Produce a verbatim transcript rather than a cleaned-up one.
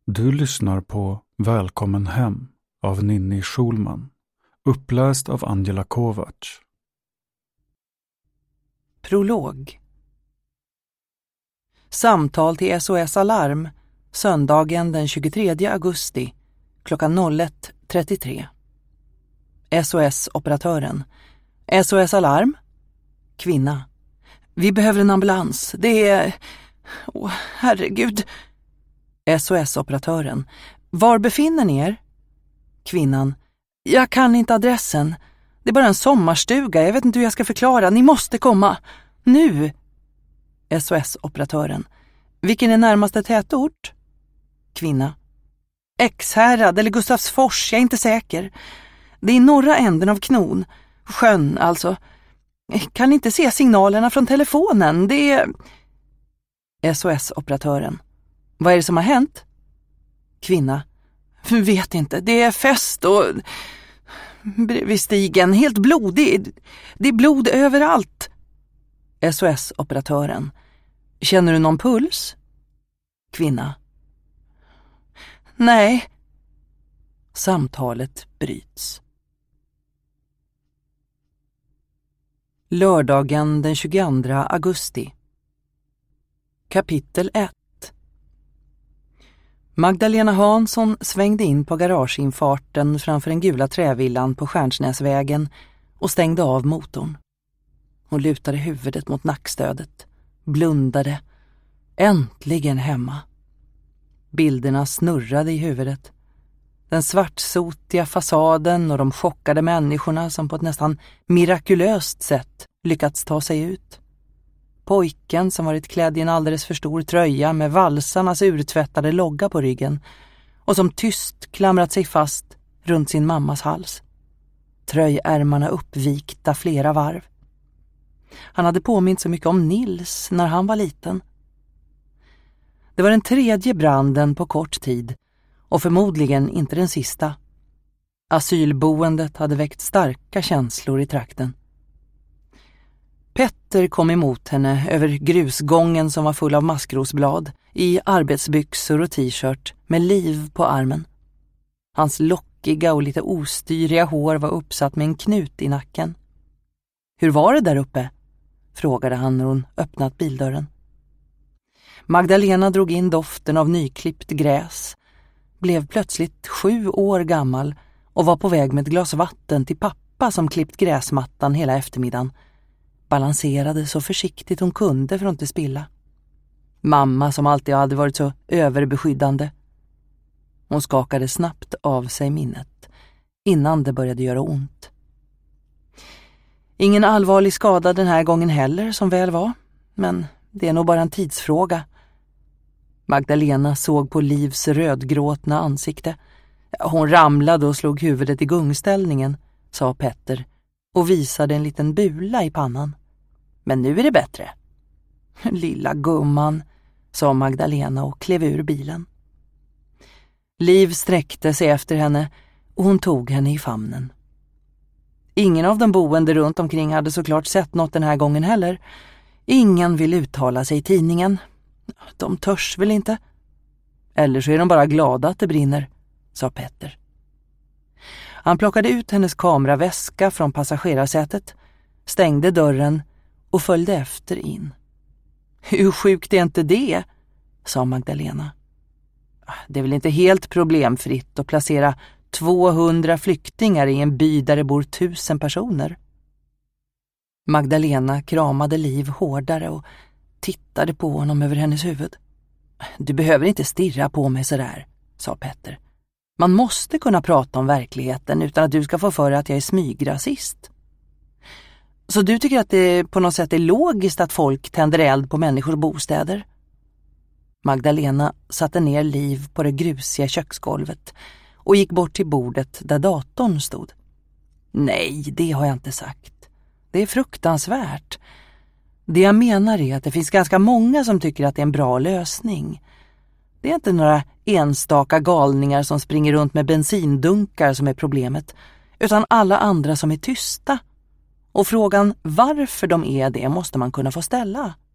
Du lyssnar på Välkommen hem av Ninni Schulman, uppläst av Angela Kovacs. Prolog. Samtal till S O S Alarm, söndagen den tjugotredje augusti, klockan ett trettiotre. S O S-operatören. S O S Alarm? Kvinna. Vi behöver en ambulans. Det är... Åh, herregud. S O S-operatören. Var befinner ni er? Kvinnan. Jag kan inte adressen. Det är bara en sommarstuga. Jag vet inte hur jag ska förklara. Ni måste komma. Nu. S O S-operatören. Vilken är närmaste tätort? Kvinna. Ekshärad eller Gustavsfors. Jag är inte säker. Det är norra änden av Knon. Sjön alltså. Kan inte se signalerna från telefonen. Det är... S O S-operatören. Vad är det som har hänt? Kvinna. Vet inte. Det är fest och... Bredvid stigen. Helt blodig. Det är blod överallt. S O S-operatören. Känner du någon puls? Kvinna. Nej. Samtalet bryts. Lördagen den tjugoandra augusti. Kapitel ett. Magdalena Hansson svängde in på garageinfarten framför den gula trävillan på Stjärnsnäsvägen och stängde av motorn. Hon lutade huvudet mot nackstödet, blundade. Äntligen hemma. Bilderna snurrade i huvudet. Den svartsotiga fasaden och de chockade människorna som på ett nästan mirakulöst sätt lyckats ta sig ut. Pojken som varit klädd i en alldeles för stor tröja med valsarnas urtvättade logga på ryggen och som tyst klamrat sig fast runt sin mammas hals. Tröjärmarna uppvikta flera varv. Han hade påmint så mycket om Nils när han var liten. Det var den tredje branden på kort tid och förmodligen inte den sista. Asylboendet hade väckt starka känslor i trakten. Petter kom emot henne över grusgången som var full av maskrosblad i arbetsbyxor och t-shirt med liv på armen. Hans lockiga och lite ostyriga hår var uppsatt med en knut i nacken. Hur var det där uppe? Frågade han när hon öppnat bildörren. Magdalena drog in doften av nyklippt gräs, blev plötsligt sju år gammal och var på väg med ett glas vatten till pappa som klippt gräsmattan hela eftermiddagen. Balanserade så försiktigt hon kunde för att inte spilla. Mamma som alltid hade varit så överbeskyddande. Hon skakade snabbt av sig minnet innan det började göra ont. Ingen allvarlig skada den här gången heller som väl var, men det är nog bara en tidsfråga. Magdalena såg på Livs rödgråtna ansikte. Hon ramlade och slog huvudet i gungställningen, sa Petter och visade en liten bula i pannan. Men nu är det bättre. Lilla gumman, sa Magdalena och klev ur bilen. Liv sträckte sig efter henne och hon tog henne i famnen. Ingen av de boende runt omkring hade såklart sett något den här gången heller. Ingen vill uttala sig i tidningen. De törs väl inte. Eller så är de bara glada att det brinner, sa Petter. Han plockade ut hennes kameraväska från passagerarsätet, stängde dörren och följde efter in. Hur sjukt är inte det, sa Magdalena. Det är väl inte helt problemfritt att placera tvåhundra flyktingar i en by där det bor tusen personer. Magdalena kramade Liv hårdare och tittade på honom över hennes huvud. Du behöver inte stirra på mig sådär, sa Petter. Man måste kunna prata om verkligheten utan att du ska få för att jag är smygrasist. Så du tycker att det på något sätt är logiskt att folk tänder eld på människors bostäder? Magdalena satte ner Liv på det grusiga köksgolvet och gick bort till bordet där datorn stod. Nej, det har jag inte sagt. Det är fruktansvärt. Det jag menar är att det finns ganska många som tycker att det är en bra lösning. Det är inte några enstaka galningar som springer runt med bensindunkar som är problemet, utan alla andra som är tysta. Och frågan varför de är det måste man kunna få ställa.